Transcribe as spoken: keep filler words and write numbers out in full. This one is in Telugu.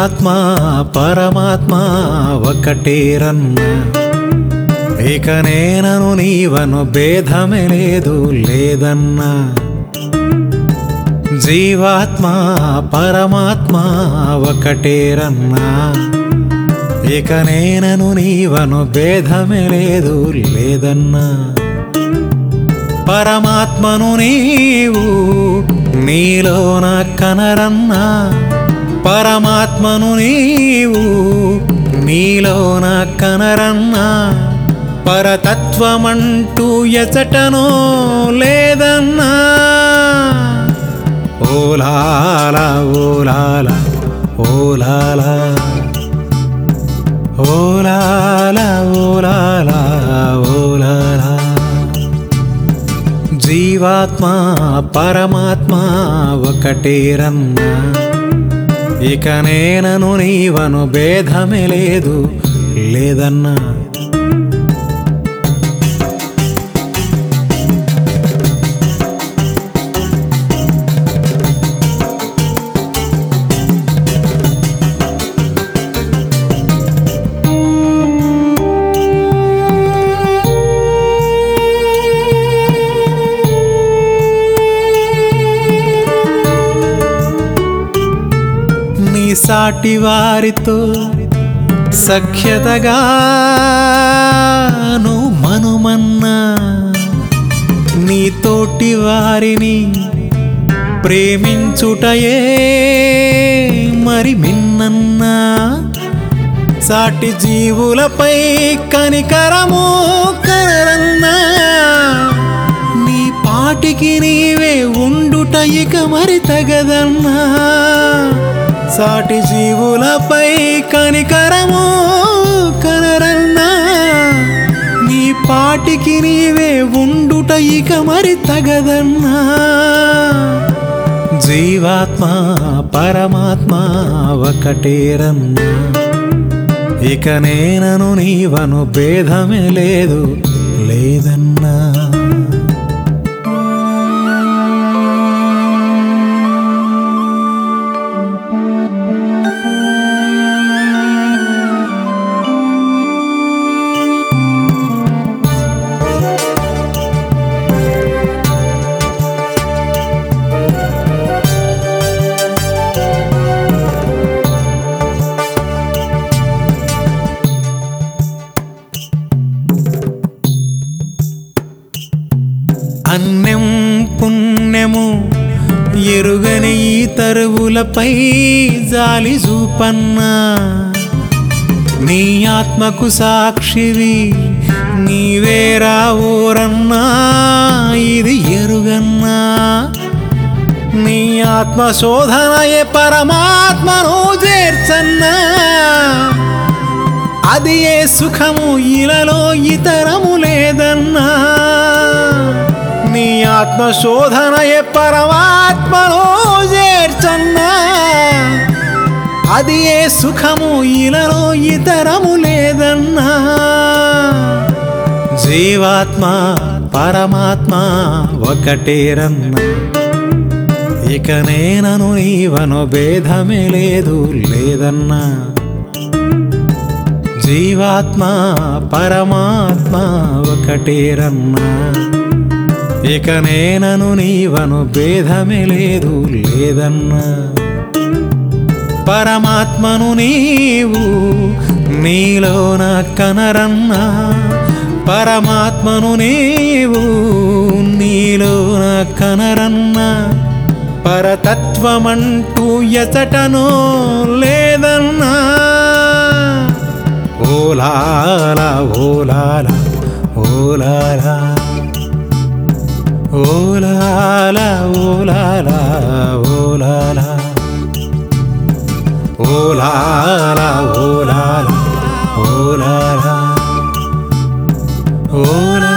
జీవాత్మ పరమాత్మ ఒకటేరన్నా, ఇక నేనను నీవను భేదమే లేదు లేదన్నా. జీవాత్మ పరమాత్మ ఒకటేరన్నా, ఇక నేనను నీవను భేదమే లేదు లేదన్నా. పరమాత్మను నీవు నీలోన కనరన్నా, పరమాత్మను నీవు నీలోన కనరన్నా. పరతత్వమంటూ ఎచటనో లేదన్నా. ఓలాల ఓలాల ఓలాల ఓలాల ఓలాల ఓలాల. జీవాత్మ పరమాత్మ ఒకటేరన్నా, ఇక నేనను నీవను భేదమే లేదు లేదన్నా. సాటి వారితో సఖ్యతగాను మనుమన్నా, నీ తోటి వారిని ప్రేమించుటయే మరి మిన్నన్నా. సాటి జీవులపై కనికరము కరన్నా, నీ పాటికి నీవే ఉండుట ఇక మరి తగదన్నా. సాటి జీవులపై కనికరము కనరన్నా, నీ పాటికి నీవే ఉండుట ఇక మరి తగదన్నా. జీవాత్మ పరమాత్మ ఒకటేరన్నా, ఇక నేనను నీవను భేదమే లేదు లేదన్నా. అన్యం పుణ్యము ఎరుగని ఈ తరువులపై జాలి చూపన్నా, నీ ఆత్మకు సాక్షివి నీవేరా ఓరన్నా ఇది ఎరుగన్నా. నీ ఆత్మ శోధనయే పరమాత్మను చేర్చన్నా, అది ఏ సుఖము ఇలలో ఇతరము లేదన్నా. నీ ఆత్మ శోధనయే పరమాత్మను చేర్చన్నా, అది ఏ సుఖము ఇలలో ఇతరము లేదన్నా. జీవాత్మ పరమాత్మ ఒకటేరన్నా, ఇక నేనను నీవను భేదమే లేదు లేదన్నా. జీవాత్మ పరమాత్మ ఒకటేరన్నా, ఇక నేనను నీవను భేదమే లేదు లేదన్నా. పరమాత్మను నీవు నీలోన కనరన్నా, పరమాత్మను నీవు నీలోన కనరన్నా. పరతత్వమంటూ ఎచటనో లేదన్నా. ఓలాల ఓలాల ఓలాల ఓలాల ఓలాల ఓలాల ఓలాల ఓలాల ఓలాల ఓలాల.